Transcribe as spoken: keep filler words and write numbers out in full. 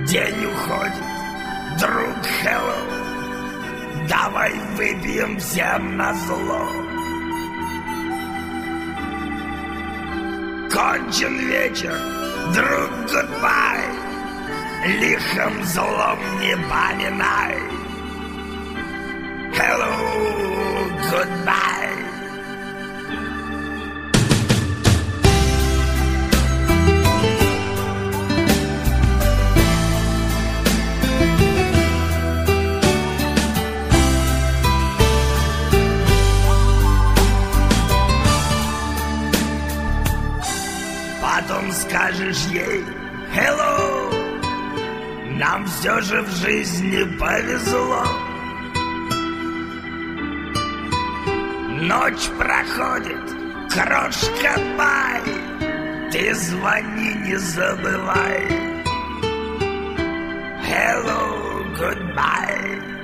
День уходит, друг Hello, давай выпьем всем назло. Кончен вечер, друг, goodbye, лихом злом не поминай. Hello, goodbye. Потом скажешь ей hello, нам все же в жизни повезло. Ночь проходит, крошка бай, ты звони, не забывай. Hello, goodbye.